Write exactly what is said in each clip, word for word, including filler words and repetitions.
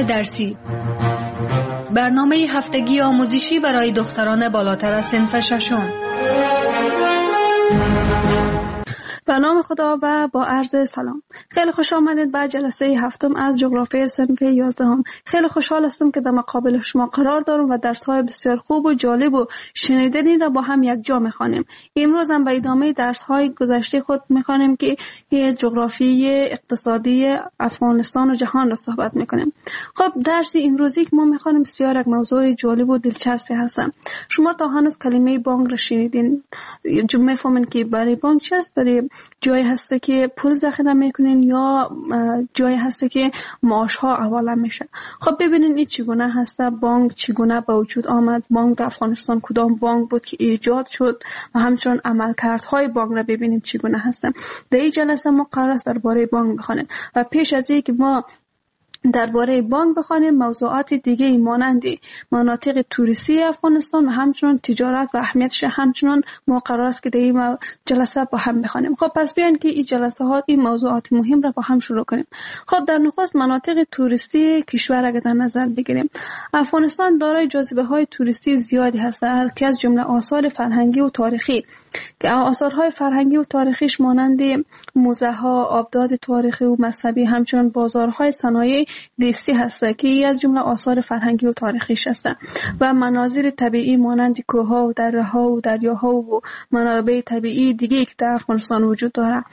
درسی، برنامه هفتگی آموزشی برای دختران بالاتر از صنف ششم. به نام خدا و با عرض سلام. خیلی خوش آمدید به جلسه هفتم از جغرافی صنف یازدهم. خیلی خوشحال هستم که در مقابل شما قرار دارم و درس‌های بسیار خوب و جالب و شنیدنی را با هم یک جا می‌خوانیم. امروز هم به ادامه درس‌های گذشته خود می‌خوانیم که جغرافی اقتصادی افغانستان و جهان را صحبت می‌کنیم. خب درس امروزی که ما می‌خوانیم بسیار یک موضوع جالب و دلچسبی هست. شما تا هنوز کلمه بانک را شنیدین؟ جمله فهمین که برای بانک چی است؟ برای جایی هسته که پول ذخیره میکنین یا جایی هسته که معاش ها حواله میشه. خب ببینین این چگونه هسته، بانک چگونه به وجود آمد، بانک در افغانستان کدام بانک بود که ایجاد شد و همچنین عملکردهای بانک را ببینیم چگونه هسته. در این جلسه ما قرار است درباره بانک بخوانیم و پیش از اینکه ما درباره بانک بخوانیم موضوعات دیگه مانند مناطق توریستی افغانستان و همچنین تجارت و اهمیتش همچنین ما قرار است که در این جلسه با هم بخوانیم. خب پس بیاین که این جلسه ها این موضوعات مهم را با هم شروع کنیم. خب در نخست مناطق توریستی کشور اگر در نظر بگیریم، افغانستان دارای جاذبه های توریستی زیادی هست که از جمله آثار فرهنگی و تاریخی که آثارهای فرهنگی و تاریخیش مانند موزه ها، آبداد تاریخی و مذهبی، همچنین بازارهای صنایع دستی هست که ای از جمله آثار فرهنگی و تاریخیش هست و مناظر طبیعی مانند کوه‌ها و دره‌ها و دریاها و منابع طبیعی دیگه که در افغانستان وجود داره.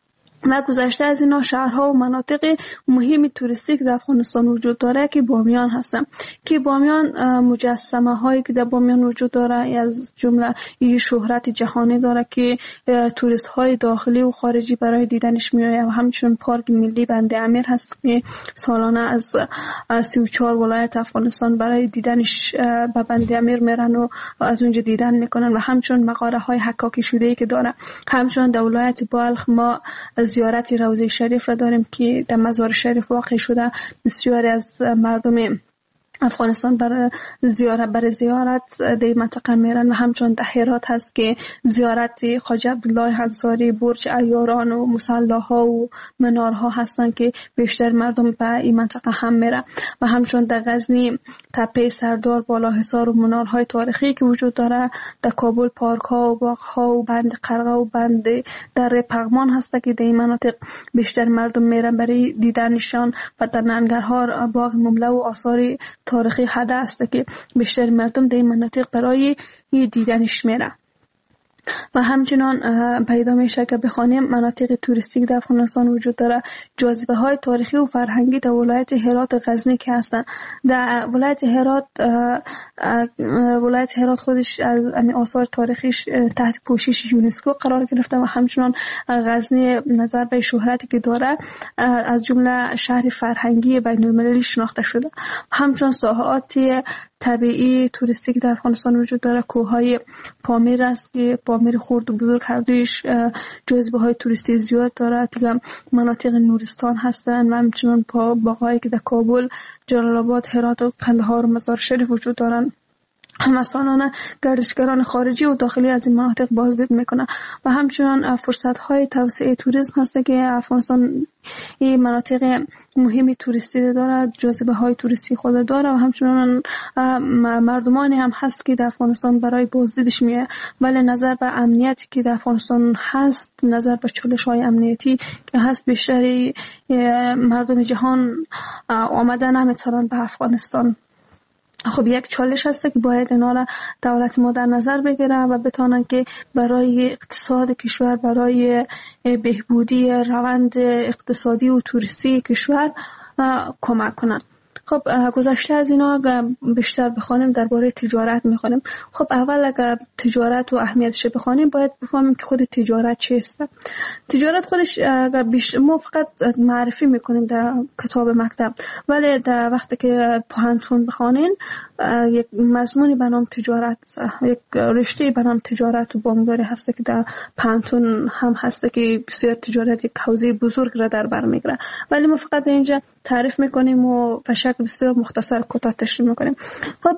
و گذشته از اینا شهرها و مناطق مهم توریستی که در افغانستان وجود داره که بامیان هستن که بامیان مجسمه هایی که در بامیان وجود داره از جمله این شهرت جهانی داره که توریست های داخلی و خارجی برای دیدنش میآیند و همچنین پارک ملی بند امیر هست که سالانه از سی و چهار ولایت افغانستان برای دیدنش به بند امیر میرن و از اونجا دیدن میکنن و همچنین مغاره های حکاکی شده ای که داره. همچنین در ولایت بلخ ما زیارت روضه شریف را داریم که در مزار شریف واقع شده. بسیاری از مردم افغانستان برای زیارت برای زیارت در منطقه میرن و همچنین در هرات هست که زیارت خواجه عبدالله انصاری، برج عیاران و مصلاها و منارها هستن که بیشتر مردم به این منطقه هم میرن و همچنین در غزنی تپه سردار، بالاحصار و منارهای تاریخی که وجود داره. در کابل پارک ها و باغ ها و بند قرغه و بند در پغمان هست که در این مناطق بیشتر مردم میرن برای دیدنشان و در ننگرهار باغ مملو و آثار تاریخی حد است که بیشتر مردم در این مناطق برای دیدنش میرن. و همچنان پیدا میشه که بخوانیم مناطق توریستی در افغانستان وجود داره. جاذبه های تاریخی و فرهنگی در ولایت هرات غزنی که هستن. در ولایت هرات ولایت هرات خودش از آثار تاریخیش تحت پوشش یونسکو قرار گرفته و همچنان غزنی نظر به شهرتی که داره از جمله شهر فرهنگی بین المللی شناخته شده. همچنان ساحات طبیعی توریستی که در افغانستان وجود داره کوههای پامیر است که پامیر خرد و بزرگ هر دویش جاذبه های توریستی زیاد داره. دیگه مناطق نورستان هستن و همچنان باغایی که در کابل، جلال آباد، هرات و قندهار و مزار شریف وجود دارن. هم سالانه گردشگران خارجی و داخلی از این مناطق بازدید میکنه و همچنان فرصت های توسعه توریسم هست که افغانستان این مناطق مهمی توریستی داره، جاذبه های توریستی خود داره و همچنان مردمانی هم هست که در افغانستان برای بازدیدش میه. ولی نظر به امنیتی که در افغانستان هست، نظر به چالش های امنیتی که هست، بیشتری مردم جهان آمده نمیتونن به افغانستان. خب یک چالش هست که باید اینا را دولت ما در نظر بگیره و بتونن که برای اقتصاد کشور، برای بهبودی روند اقتصادی و توریستی کشور کمک کنن. خب گذشته از اینا بیشتر بخوانیم درباره تجارت میخوانیم. خب اول اگر تجارت و اهمیتش بخوانیم باید بفهمیم که خود تجارت چیست. تجارت خودش ما فقط معرفی میکنیم در کتاب مکتب، ولی در وقتی که پوهنتون بخوانین یک مضمونی به نام تجارت، یک رشته به نام تجارت و بانکداری هست که در پوهنتون هم هست که بسیار تجارت یک حوزه بزرگ را در بر میگیره. ولی ما فقط اینجا تعریف میکنیم و به شکل بسیار مختصر کوتاه تشریح میکنیم. خب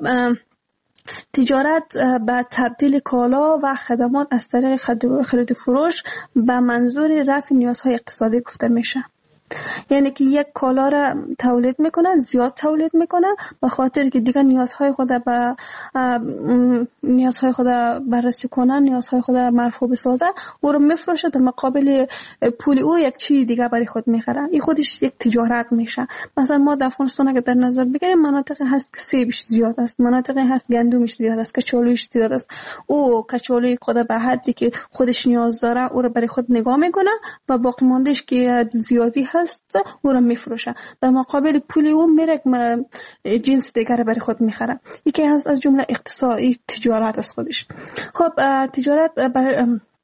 تجارت به تبدیل کالا و خدمات از طریق خرید و فروش به منظور رفع نیازهای اقتصادی گفته میشه. یعنی که یک کالا را تولید میکنه، زیاد تولید میکنه به خاطر که دیگه نیازهای خود به نیازهای خود بررسی کنن، نیازهای خود مرفوع بسازه، او رو میفروشه، در مقابل پول او یک چیز دیگه برای خود میخره. این خودش یک تجارت میشه. مثلا ما در افغانستان اگه در نظر بگیریم، مناطقی هست که سیبش زیاد است، مناطقی هست گندمش زیاد است، کچالویش زیاد است. او کچالوی خود به حدی که خودش نیاز داره او رو برای خود نگاه میکنه و باقی ماندهش که زیادی هست او رو میفروشه. در مقابل پول او میره جنس دیگر برای خود میخره. یکی از از جمله اقتصادی تجارت از خودش. خب تجارت بر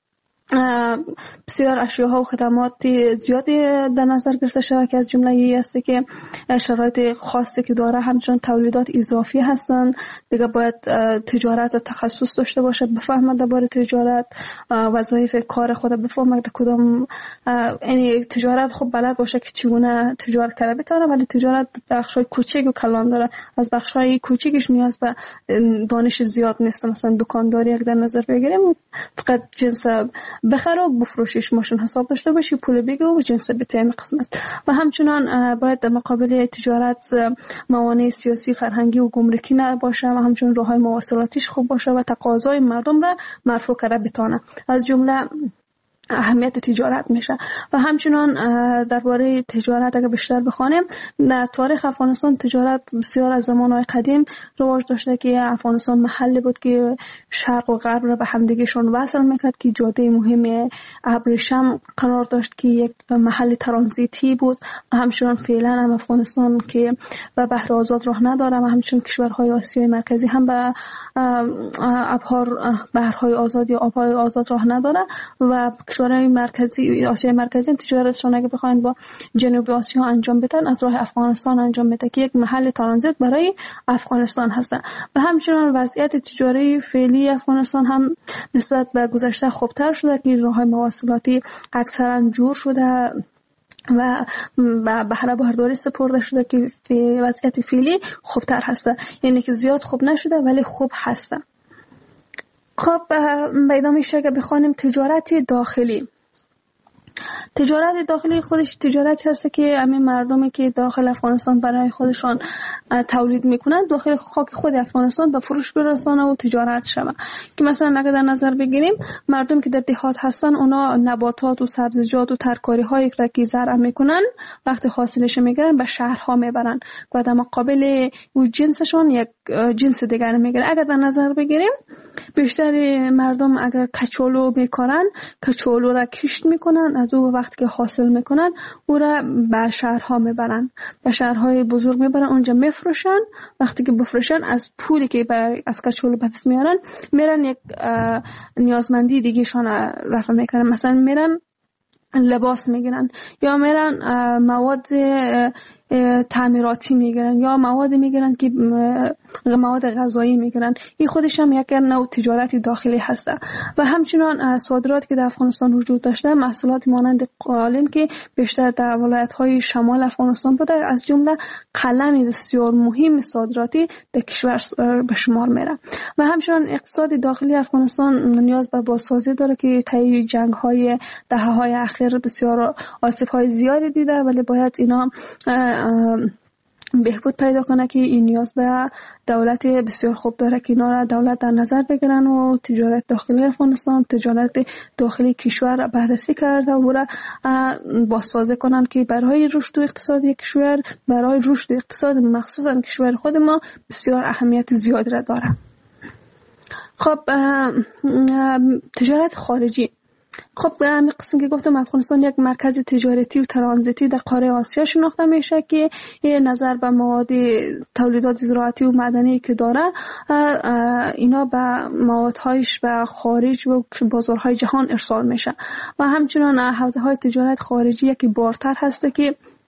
بسیار اشیاء و خدمات زیادی در نظر گرفته شده که از جمله ای است که شرایط خاصی که داره، همچنان تولیدات اضافی هستن. دیگه باید تجارت تخصص داشته باشه، بفهمه درباره تجارت، وظایف کار خود بفهمه در کدام، یعنی تجارت خب بلد باشه که چگونه تجارت کنه بتونه. ولی تجارت بخشای کوچیک و کلان داره. از بخشای کوچیکش نیاز به دانش زیاد نیست. مثلا دکانداری اگه در نظر بگیریم، فقط جنس بخره و بفروشیش، ماشین حساب داشته باشی، پول بگی و جنس بتیم قسم است. و همچنان باید در مقابل تجارت موانع سیاسی، فرهنگی و گمرکی نباشه و همچنان راههای مواصلاتیش خوب باشه و تقاضای مردم را مرفوع کرده بتونه. از جمله اهمیت تجارت میشه. و همچنان درباره تجارت اگر بیشتر بخوانیم، در تاریخ افغانستان تجارت بسیار از زمانهای قدیم رواج داشته که افغانستان محلی بود که شرق و غرب را به همدیگهشون وصل میکرد، که جاده مهم ابریشم قرار داشت که یک محل ترانزیتی بود. و همچنان فعلا هم افغانستان که به بحر آزاد راه نداره و همچنان کشورهای آسیای مرکزی هم به ابحار بحرهای آزاد یا آبهای آزاد راه نداره و کشورهای مرکزی آسیای مرکزی تجارتشون اگه بخواین با جنوب آسیا انجام بدن، از راه افغانستان انجام بده که یک محل ترانزیت برای افغانستان هست. و همچنان وضعیت تجاری فعلی افغانستان هم نسبت به گذشته خوبتر شده که راههای مواصلاتی اکثرا جور شده و بهره برداری سپرده شده که وضعیت فعلی خوبتر هست. یعنی که زیاد خوب نشده ولی خوب هست. خب به ادامه شکل بخوانیم تجارت داخلی. تجارت داخلی خودش تجارتی هست که همین مردمی که داخل افغانستان برای خودشان تولید میکنن داخل خاک خود افغانستان به فروش برسانه و تجارت شوه. که مثلا اگه در نظر بگیریم، مردم که در دهات هستن اونا نباتات و سبزیجات و ترکاری هایی که زرع میکنن وقتی حاصلش میگیرن به شهرها میبرن و در مقابل اون جنسشون یک جنس دیگر میگیرن. اگه در نظر بگیریم بیشتر مردم اگر کچالو میکارن، کچالو را کشت میکنن، از او وقتی که حاصل میکنن او را به شهرها میبرن، به شهرهای بزرگ میبرن، اونجا میفروشن. وقتی که بفروشن از پولی که از کچالو به دست میارن میرن یک نیازمندی دیگه شان رفع میکنن. مثلا میرن لباس میگیرن یا میرن مواد تعمیراتی میگیرن یا مواد میگیرن که مواد غذایی میگیرن. این خودش هم یک نوع تجارت داخلی هسته. و همچنان صادرات که در افغانستان وجود داشته، محصولات مانند قالین که بیشتر در ولایت‌های شمال افغانستان بوده، از جمله قلم بسیار مهم صادراتی در کشور به شمار میره. و همچنان اقتصاد داخلی افغانستان نیاز به بازسازی داره که طی جنگ‌های دهه‌های اخیر بسیار آسیب‌های زیادی دیده، ولی باید اینا بهبود پیدا کنه که این نیاز به دولت بسیار خوب داره که اینا را دولت در نظر بگیرن و تجارت داخلی افغانستان، تجارت داخلی کشور بررسی کرده و را بازسازی کنن که برای رشد اقتصادی کشور، برای رشد اقتصاد مخصوصا کشور خود ما بسیار اهمیت زیادی را داره. خب تجارت خارجی. خب همین قسم که گفتم افغانستان یک مرکز تجارتی و ترانزیتی در قاره آسیا شناخته میشه که یه نظر به مواد تولیدات زراعتی و معدنی که داره، اینا به موادهایش به خارج و بازارهای جهان ارسال میشه. و همچنان حوزه های تجارت خارجی یکی بارتر هسته که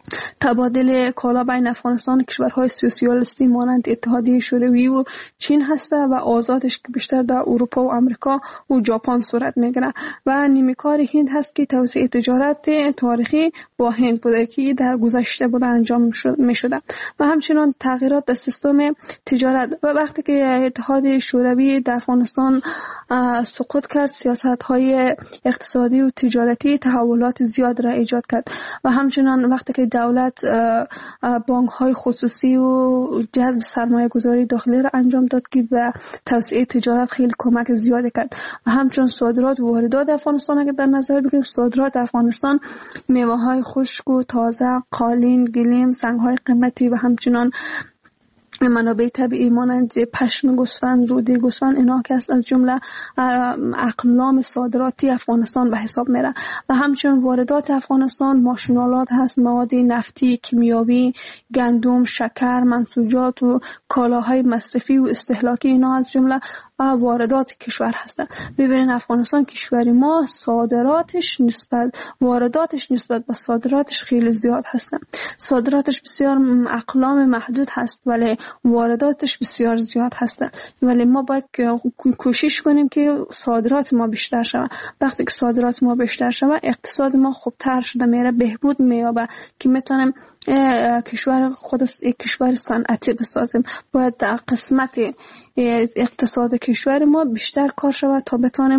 تبادل کالا بین افغانستان و کشورهای سوسیالیستی مانند اتحادیه شوروی و چین هست و آزادش که بیشتر در اروپا و آمریکا و ژاپن صورت میگیره و نیمه‌کار هند هست که توسعه تجارت تاریخی با هند بوده که در گذشته بوده انجام میشده و همچنین تغییرات در سیستم تجارت. و وقتی که اتحاد شوروی در افغانستان سقوط کرد، سیاست‌های اقتصادی و تجارتی تحولات زیاد را ایجاد کرد و همچنین وقتی که دولت بانک‌های خصوصی و جذب سرمایه گذاری داخلی را انجام داد که به توسعه تجارت خیلی کمک زیادی کرد و همچنین صادرات و واردات افغانستان اگر در نظر بگیریم، صادرات افغانستان میوه‌های خشک و تازه، قالین، گلیم، سنگ‌های قیمتی و همچنین منابع طبیعی مانند پشم گوسفند، روده گوسفند، اینا که از جمله اقلام صادراتی افغانستان به حساب میره و همچنین واردات افغانستان ماشینالات هست، مواد نفتی، کیمیاوی، گندم، شکر، منسوجات و کالاهای مصرفی و استهلاکی، اینا از جمله واردات کشور هستند. ببینید افغانستان کشور ما صادراتش نسبت وارداتش نسبت به صادراتش خیلی زیاد هستند. صادراتش بسیار اقلام محدود هست ولی وارداتش بسیار زیاد هستند. ولی ما باید کوشش کنیم که صادرات ما بیشتر شود. وقتی که صادرات ما بیشتر شود، اقتصاد ما خوبتر شده میره، بهبود مییابه که میتونیم کشور خود کشور صنعتی بسازیم. باید در قسمت اقتصاد کشور ما بیشتر کار شود تا بتانیم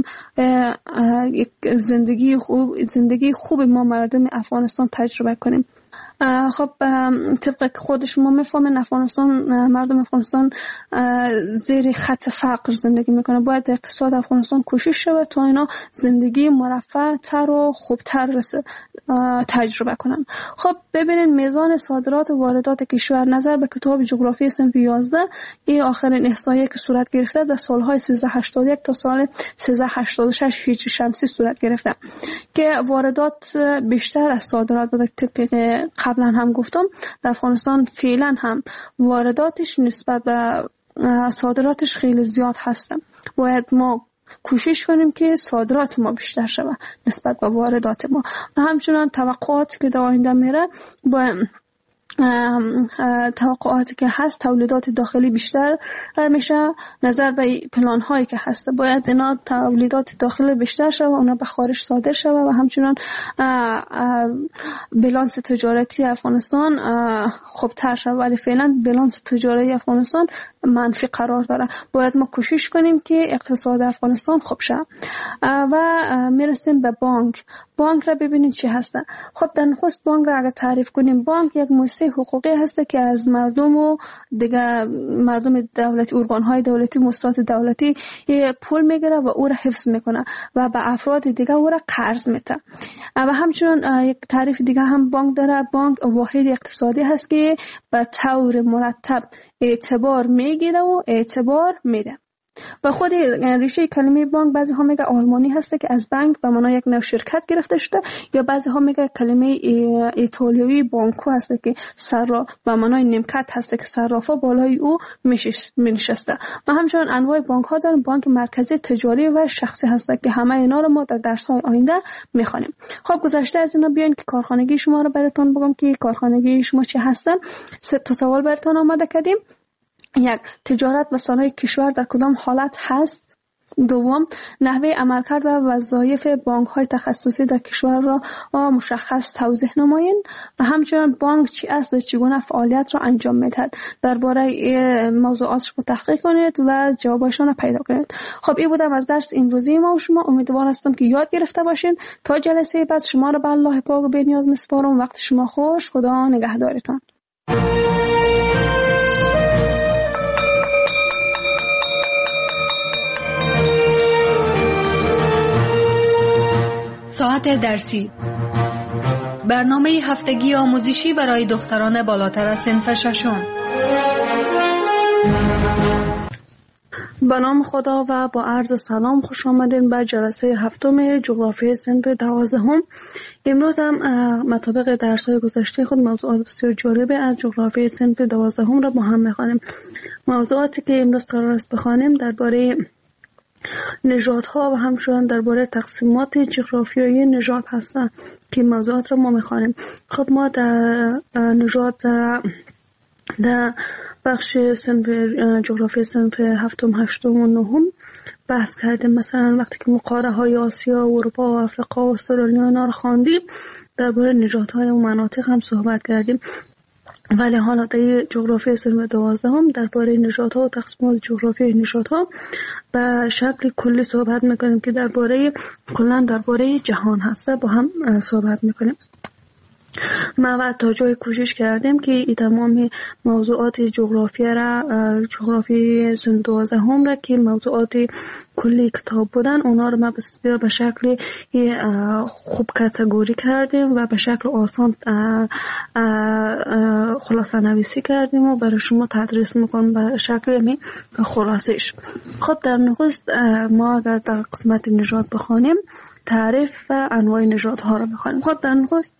زندگی خوب زندگی خوب ما مردم افغانستان تجربه کنیم. خب طبق خودش ما میفهمیم افغانستان مردم افغانستان زیر خط فقر زندگی میکنه. باید اقتصاد افغانستان کوشش شود تا اینا زندگی مرفه تر و خوبتر تجربه کنن. خب ببینید میزان صادرات و واردات کشور نظر به کتاب جغرافی صنف یازده این آخرین احصایه که صورت گرفته در سالهای سیزده هشتاد و یک تا سال سیزده هشتاد و شش هجری شمسی صورت گرفته که واردات بیشتر از صادرات بوده. طبق قبلا هم گفتم در افغانستان فعلا هم وارداتش نسبت به صادراتش خیلی زیاد هستن. باید ما کوشش کنیم که صادرات ما بیشتر شود نسبت به واردات ما و همچنان توقعاتی که در آینده میره با توقعاتی که هست تولیدات داخلی بیشتر میشه. نظر به پلان هایی که هست باید اینا تولیدات داخلی بیشتر شود، اونا به خارج صادر شود و همچنان بالانس تجارتی افغانستان خوبتر شود. ولی فعلا بالانس تجاری افغانستان منفی قرار داره. باید ما کوشش کنیم که اقتصاد افغانستان خوب شه و میرسیم به بانک. بانک را ببینید چی هسته. خب در نخست بانک را اگر تعریف کنیم، بانک یک مؤسسه حقوقی هسته که از مردم و دیگه مردم دولتی، ارگان‌های دولتی، مؤسسات دولتی پول میگیره و او را حفظ میکنه و به افراد دیگه او را قرض میده. و همچنین یک تعریف دیگه هم بانک داره. بانک واحد اقتصادی هست که به طور مرتب اعتبار میگیره و اعتبار میده. و خود ریشه کلمه بانک بعضی ها میگه آلمانی هسته که از بانک به معنای یک نوع شرکت گرفته شده، یا بعضی ها میگه کلمه ایتالیایی بانکو هسته که سرا به معنای نیمکت هسته که صرافا بالای او میشسته. و همچنین انواع بانک ها دارن. بانک مرکزی، تجاری و شخصی هسته که همه اینا رو ما در درس های آینده میخوانیم. خب گذشته از اینا بیاین که کارخانگی شما رو براتون بگم که کارخانگی شما چی هسته. سه تا سوال براتون آماده کردیم. یک، تجارت و صنایع کشور در کدام حالت هست؟ دوم، نحوه عملکرد و وظایف بانک‌های تخصصی در کشور را مشخص توضیح نمایید و همچنین بانک چی است و چگونه فعالیت را انجام می‌دهد. درباره موضوعاتش رو تحقیق کنید و جوابشون را پیدا کنید. خب این بودم از درس امروزی ما و شما. امیدوار هستم که یاد گرفته باشین. تا جلسه بعد شما را به الله پاک و بی‌نیاز می‌سپارم. وقت شما خوش. خدا نگهدارتان. ساعت درسی، برنامه هفتگی آموزشی برای دختران بالاتر از صنف ششم. به نام خدا و با عرض سلام خوش آمدین به جلسه هفتم جغرافی صنف دوازدهم. امروز هم مطابق درس‌های گذشته خود موضوعات بسیار جالبه از جغرافی صنف دوازدهم را با هم می‌خوانیم. موضوعاتی که امروز قرار است بخوانیم درباره نژادها و همچنان درباره تقسیمات جغرافیایی نژاد هستند که موضوعات را ما می‌خوانیم. خب ما در نژاد در بخش صنف جغرافی صنف هفتم، هشتم و نهم بحث کردیم. مثلا وقتی که مقاره های آسیا و اروپا و افریقا و استرالیا اینا رو خواندیم درباره نژادهای و مناطق هم صحبت کردیم. ولی حالا در جغرافی صنف دوازدهم درباره نژادها و تقسیمات جغرافی نژادها به شکل کلی صحبت میکنیم که درباره کلا درباره جهان هسته با هم صحبت میکنیم. ما تا جای کوشش کردیم که این تمام موضوعات جغرافی را جغرافی سن دوازدهم را که موضوعات کلی کتاب بودن اونا رو ما بسیار به شکل خوب کاتگوری کردیم و به شکل آسان خلاصه نویسی کردیم و برای شما تدریس میکنم به شکل خلاصش. خب در نخست ما اگر در قسمت نژاد بخوانیم تعریف و انواع نژادها رو بخوانیم. خب در نخست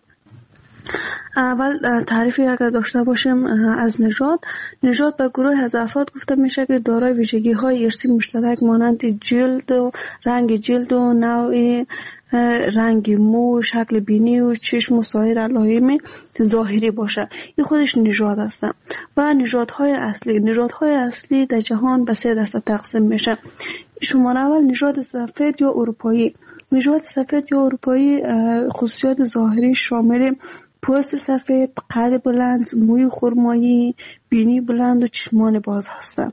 اول تعریفی اگر داشته باشیم از نژاد. نژاد به گروه از افراد گفته میشه که دارای ویژگی های ارثی مشترک مانند جلد و رنگ جلد و نوع رنگ مو، شکل بینی و چشم و سایر علائم ظاهری باشه. این خودش نژاد است. و نژادهای اصلی نژادهای اصلی در جهان به سه دسته تقسیم میشه. شماره اول نژاد سفید یا اروپایی. نژاد سفید یا اروپایی خصوصیات ظاهری شامل پوست سفید، قد بلند، موی خرمایی، بینی بلند و چشمان باز هستند.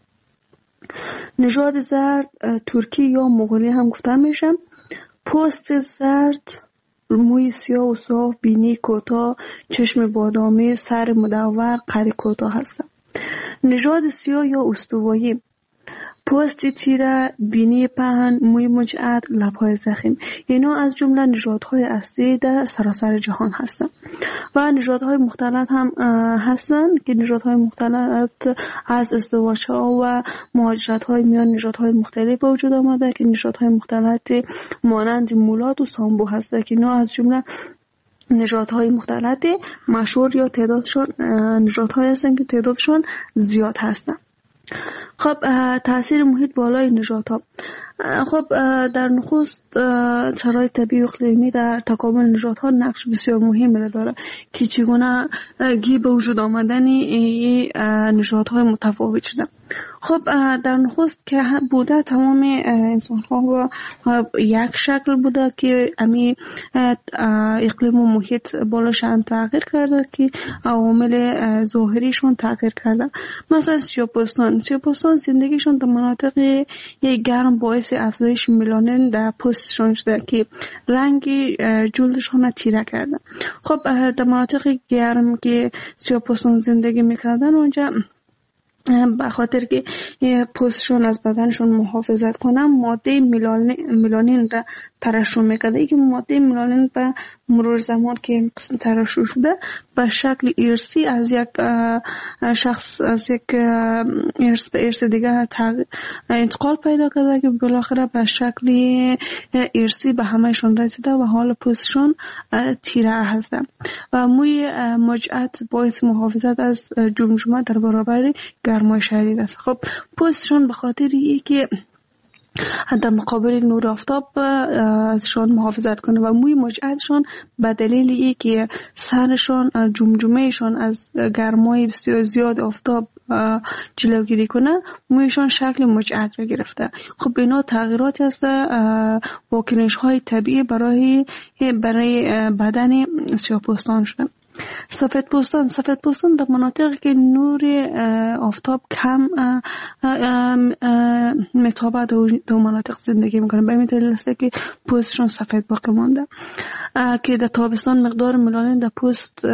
نژاد زرد ترکی یا مغولی هم گفته میشه. پوست زرد، موی سیاه و صاف، بینی کوتاه، چشم بادامی، سر مدور، قد کوتاه هستند. نژاد سیاه یا استوایی پوست تیره، بینی پهن، موی مجعد، لب‌های ضخیم. اینا از جمله نژادهای اصلی در سراسر جهان هستند. و نژادهای مختلط هم هستند که نژادهای مختلط از ازدواج‌ها و مهاجرت‌های میان نژادهای مختلف به وجود آمده که نژادهای مختلط مانند مولاد و سامبو هستند که اینا از جمله نژادهای مختلط مشهور یا تعدادشون نژادهای هستند که تعدادشون زیاد هستند. خب تاثیر محیط بالای نژادها. خب در نخست شرایط طبیعی و اقلیمی در تکامل نژادها نقش بسیار مهمی داره که چگونه گی به وجود آمدن نژادهای متفاوت شده. خب در نخست که بوده تمام انسان‌ها یک شکل بوده که امی اقلیم و محیط بالاشان تغییر کرده که عوامل ظاهریشون تغییر کرده. مثلا سیاه‌پوستان سیاه‌پوستان زندگیشون در مناطق گرم باعث افزایش ملانین در پوستشون شده که رنگ جلدشون تیره کرده. خب در مناطق گرم که سیاه‌پوستان زندگی میکردن اونجا به خاطر که پوستشون از بدنشون محافظت کنن ماده ملانین را ترشح میکرده که ماده ملانین به مرور زمان که ترشح شده به شکل ارثی از یک شخص از یک ارث به ارث دیگر انتقال پیدا کرده که بالاخره به شکل ارثی به همهشون رسیده و حال پوستشون تیره هسته. و موی مجعد باعث محافظت از جمجمه در برابر گرمای شدید است. خب پوستشون به خاطر اینکه در مقابل نور آفتاب ازشان محافظت کنه و موی مجعدشان به دلیل اینکه سرشان جمجمهشان از گرمای بسیار زیاد آفتاب جلوگیری کنه مویشان شکل مجعد را گرفته. خب اینا تغییراتی هست واکنش های طبیعی برای برای بدن سیاه‌پوستان شده. سفید پوستان سفید پوستان در مناطقی که نور آفتاب کم متابع در مناطق زندگی میکنه به این دلیل است که پوستشون سفید باقی مانده که در تابستان مقدار ملانین در پوست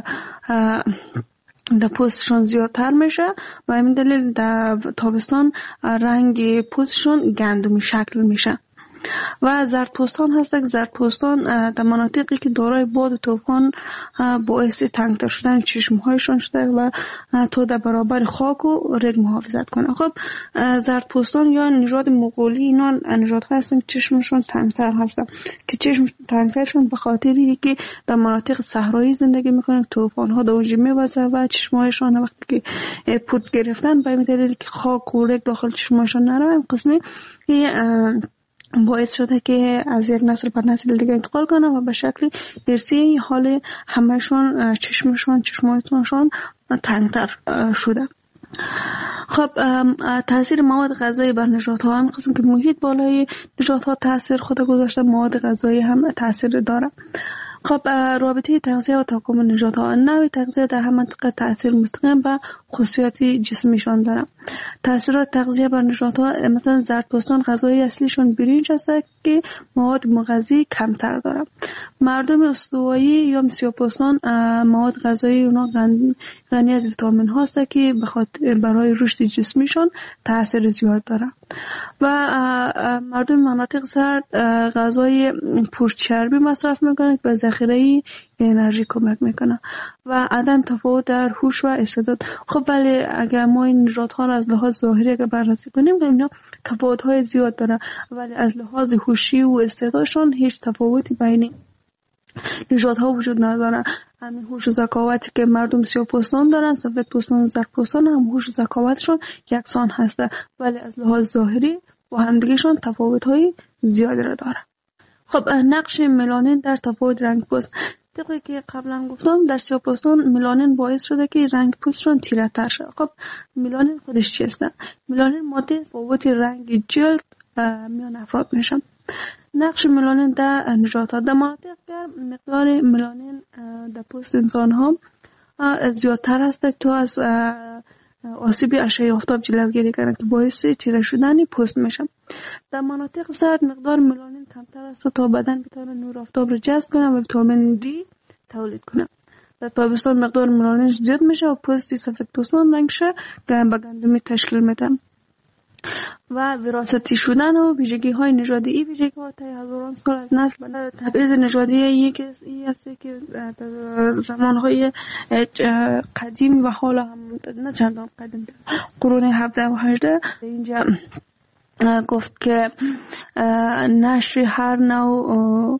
در پوستشون زیادتر میشه و همین دلیل در تابستان رنگ پوستشون گندمی شکل میشه. و زردپوستان هستند. زردپوستان در مناطقی که دارای باد و طوفان باعث تنگتر شدن چشمهایشان شده و تا در برابر خاک و رگ محافظت کنه. خب زردپوستان یا نژاد مغولی اینا نژادها هستن که چشمشون تنگتر هستن که چشم تنگترشون به خاطری که در مناطق صحرایی زندگی میکنن، طوفان ها در اونجا میوزه و چشمهایشان وقتی که پود گرفتن به این دلیل که خاک و رگ داخل چشمهایشان نره، این قسمی باعث شده که از یک نسل به نسل دیگه انتقال کنه و به شکل ارثی حال همهشون چشمشون چشمهایشان تنگتر شده. خب تاثیر مواد غذایی بر نژادها هم قسم که محیط بالای نژادها تاثیر خود گذاشته، مواد غذایی هم تاثیر داره. خب رابطه تغذیه و تکامل نژادها، نوع تغذیه در هر منطقه تاثیر مستقیم به خصوصیات جسمیشان داره. تاثیرات تغذیه بر نژادها، مثلا زردپوستان غذای اصلیشون برنج است که مواد مغذی کمتر داره. مردم استوایی یا مسیحپوستان مواد غذایی اونا غنی از ویتامین هاست که بخاطر برای رشد جسمیشان تاثیر زیاد داره. و مردم مناطق سرد غذای پرچربی مصرف میکنن که به ذخیره انرژی کمک میکنه و عدم تفاوت در هوش و استعداد. خب بله اگر ما این نژادها را از لحاظ ظاهری اگر بررسی کنیم اینا تفاوت های زیاد داره، ولی از لحاظ هوشی و استعدادشون هیچ تفاوتی بین نژادها وجود نداره. همین هوش و ذکاوتی که مردم سیاه‌پوستان دارن، سفیدپوستان و زردپوستان هم هوش و ذکاوتشون یکسان هسته، ولی از لحاظ ظاهری با همدیگه‌شون تفاوت‌های زیادی را داره. خب نقش ملانین در تفاوت رنگ پوست، طبقی که قبلا گفتم در سیاه‌پوستان ملانین باعث شده که رنگ پوستشون تیره‌تر شه. خب ملانین خودش چیست؟ ملانین ماده تفاوت رنگ جلد میان افراد میشه. نقش ملانین در نژادها، در مناطق گرم مقدار ملانین در پوست انسان ها زیادتر است تا از آسیب اشعه آفتاب جلوگیری کنه که باعث تیره شدن پوست میشه. در مناطق سرد مقدار ملانین کمتر است تا بدن بتونه نور آفتاب رو جذب کنه و ویتامین دی تولید کنه. در تابستان مقدار ملانین زیاد میشه و پوست سفیدپوستان رنگش به گندمی تشکیل میده. و وراثتی شدن و ویژگی های نژادی، این ویژگی ها تا هزاران سال از نسل به تبعیض نژادی یک است که در زمان های قدیم و حالا هم نه چندان قدیم قرون هفده و هجده اینجا گفت که نشر هر نوع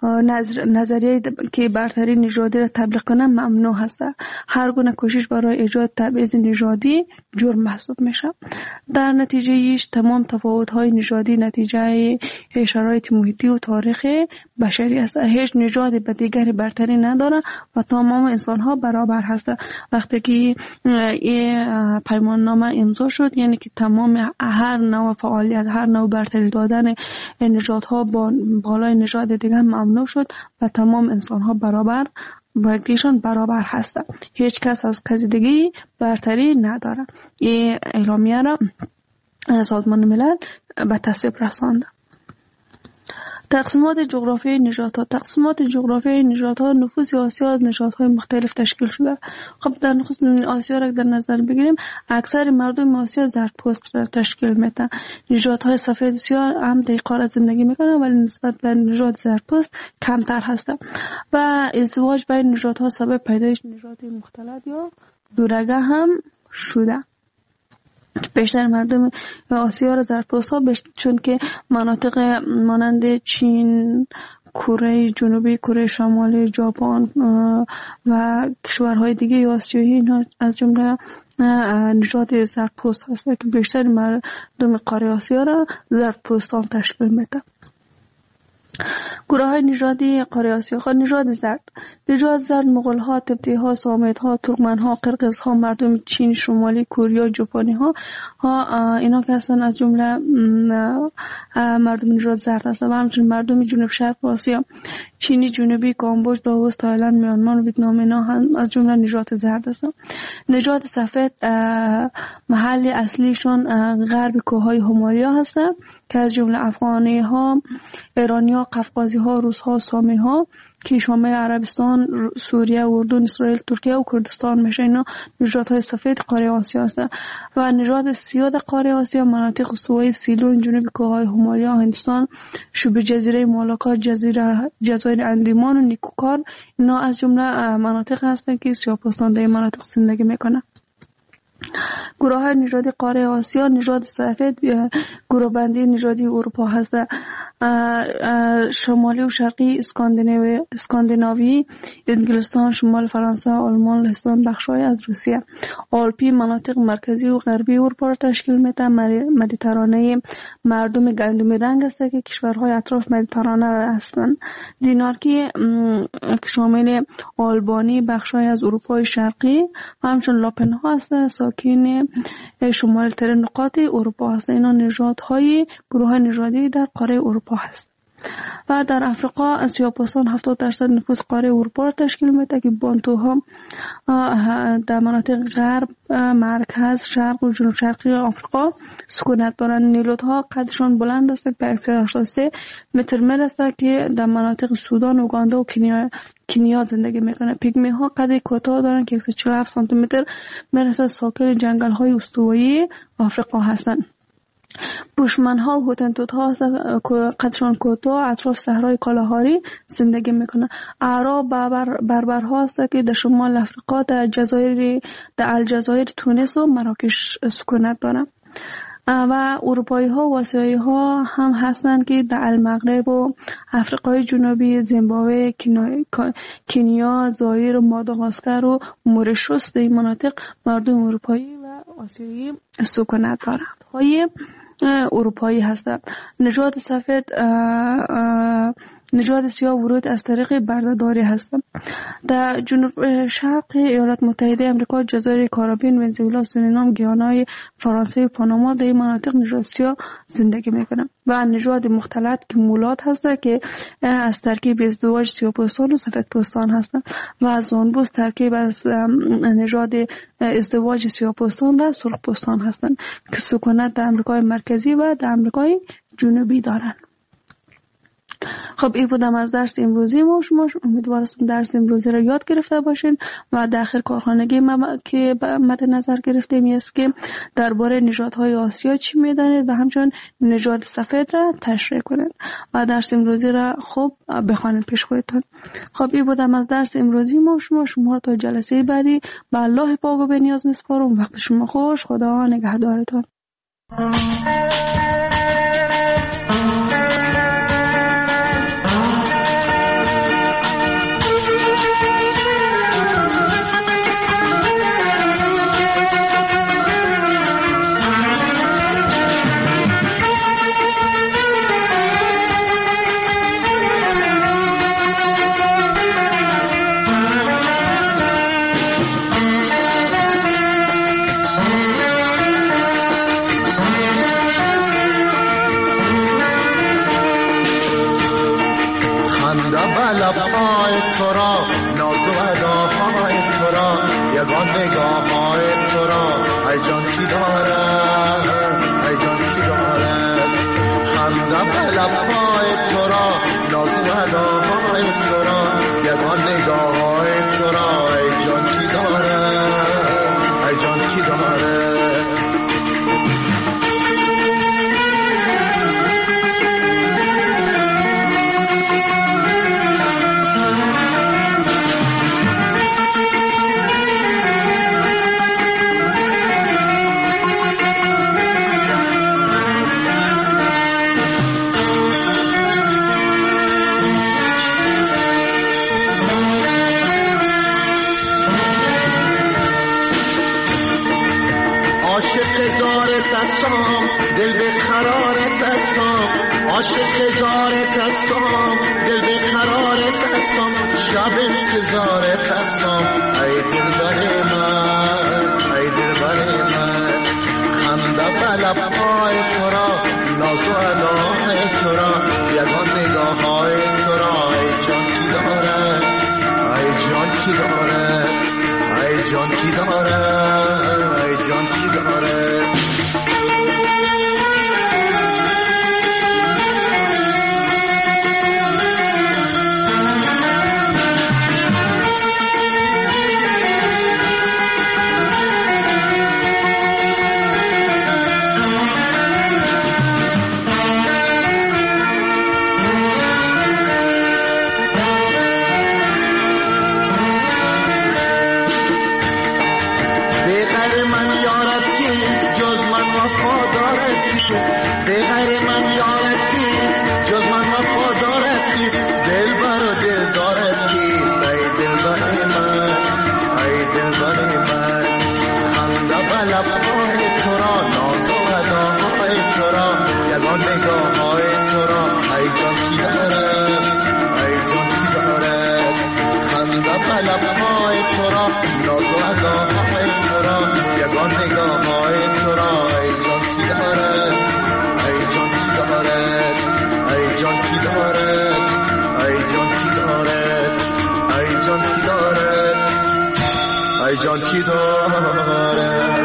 نظریه که برتری نژادی را تبلیغ کنه ممنوع هست. هر گونه کوشش برای ایجاد تبعیض نژادی جرم محسوب میشه. در نتیجه ایش تمام تفاوت‌های نژادی نتیجه شرایط محیطی و تاریخ بشری است. هیچ نژادی به دیگری برتری نداره و تمام انسان‌ها برابر هستند. وقتی که این پیمان نامه امضا شد یعنی که تمام هر نوع فعالیت، هر نوع برتری دادن نژادها با بالای نژاد دیگر ممنوع شد و تمام انسان‌ها برابر و یکیشان برابر هستند. هیچ کس از کسی دیگه برتری نداره. این اعلامیه را سازمان ملل به تصویب رسانده. تقسیمات جغرافیایی نژادها، تقسیمات جغرافیایی نژادها نفوذ آسیا از نژادهای مختلف تشکیل شده. خب در نخست آسیا را در نظر بگیریم اکثر مردم آسیا زردپوست را تشکیل میدن. نژادهای سفید سیاه هم در قاره زندگی میکنن ولی نسبت به نژاد زردپوست کمتر هستند و ازدواج بین نژادها سبب پیدایش نژاد مختلط یا دورگه هم شده. بیشتر مردم آسیا را زردپوست ها چون که مناطق مانند چین، کره جنوبی، کره شمالی، ژاپن و کشورهای دیگه آسیایی اینا از جمله نژاد زردپوست هست که بیشتر مردم قاره آسیا را زردپوستان تشکیل میده. گروه های نژادی قاره آسیا، خود نژاد زرد، نژاد زرد مغول ها، تبتی ها، سامیت ها، ترکمن ها، قرقیز ها، مردم چین شمالی، کره، ژاپنی ها اینا که هستن از جمله مردم نژاد زرد هستن و همچنین مردم جنوب شرق آسیا، چینی جنوبی، کامبوج، لاوس، تایلند، میانمار و ویتنام اینا هم از جمله نژاد زرد هستن. نژاد سفید محل اصلیشون غرب کوههای همالیا هستن که از جمله افغانی ها، ایرانی ها، قفقازی ها، روس ها، سامی ها که شامل عربستان، سوریه، اردن، اسرائیل، ترکیه و کردستان میشه. اینا نژادهای سفید قاره آسیا هستند و نژاد سیاه قاره آسیا مناطق استوایی سیلون، جنوب کوههای هیمالیا، هندوستان، شبه جزیره مالاکا، جزیره جزایر اندیمان و نیکوکار، اینا از جمله مناطق هستند که سیاه‌پوستان در این مناطق زندگی میکنند. گروه های نژادی قاره آسیا، نژاد سفید گروه بندی نژادی اروپا هست. شمالی و شرقی اسکاندیناوی، اسکاندیناوی، انگلستان، شمال فرانسه، آلمان، لهستان، بخش‌های از روسیه. آلپی مناطق مرکزی و غربی اروپا را تشکیل میده. مدیترانه مردم گندمی رنگ است که کشورهای اطراف مدیترانه هستند. دینمارکی که شامل آلبانی، بخش‌های از اروپای شرقی و همچنین لاپنها است، ساکن شمال ترین نقاط اروپا هست. اینا نژادهای گروه نژادی در قاره اروپا هست. و در افریقا سیاه‌پوستان هفتاد درصد نفوس قاره اروپا را تشکیل میده که بانتوها در مناطق غرب، مرکز، شرق و جنوب شرقی آفریقا سکونت دارند. نیلوت‌ها قدشان بلند است، به هشتاد و سه متر میرسه که در مناطق سودان، اوگاندا و کنیا کنیا زندگی میکنه. پیگمی‌ها قد کوتاه دارند که صد و چهل و هفت سانتی متر میرسه. ساکن جنگل‌های استوایی آفریقا هستند. بوشمن‌ها و هوتنتوت‌ها هستند که قدشان کوتاه اطراف صحرای کالاهاری زندگی میکنند. اعراب بربر بربرها هستند که در شمال افریقا، در جزایر در الجزایر، تونس و مراکش سکونت دارند. و اروپایی ها و آسیایی ها هم هستند که در المغرب و افریقای جنوبی، زیمبابوه، کنیا، زایر و ماداگاسکر و مورشوس در این مناطق مردم اروپایی و آسیایی سکونت دارند. های اروپایی هستند. نژاد سفید نژاد سیاه ورود از طریق بردهداری هستند. در جنوب شرق ایالات متحده آمریکا، جزایر کارائیب، ونزوئلا، سورینام، گیانا، فرانسه و پاناما در این مناطق نژاد سیاه زندگی میکنند. و نژاد مختلط که مولات هستند که از ترکیب ازدواج سیاه‌پوستان و سفیدپوستان هستند و زانبوس ترکیب از نژاد ازدواج سیاه‌پوستان و سرخپوستان هستند که سکونت در آمریکای مرکزی و در آمریکای جنوبی دارند. خب این بودم از درس امروزی ما. شما امیدوارم درس امروزی را یاد گرفته باشین و در آخر کارخانگی ما که مد نظر گرفتیم است که درباره نژادهای آسیا چی میدانید و همچنین نژاد سفید را تشریح کنید و درس امروزی را خوب بخوانید پیش خودتون. خب این بودم از درس امروزی ما. شما شما تا جلسه بعدی به الله پاک و به نیاز میسپارم. وقت شما خوش. خدا نگهدارتون. کیست به غیر من یارت کیست جز من وفادارت کیست دلبر و دلدارت کیست ای دلبر من ای دلبر من خنده و لبهای تو را ناز و اداهای تو را یگان نگاه های تو را ای جان کی دارد ای جان کی دارد خنده و لبهای تو را ناز و اداهای تو را یگان نگاه های تو را ای جان کی دارد ای جان کی دارد ای جان کی دارد ای جان کی دارد ای جان کی دارد ای جان کی دارد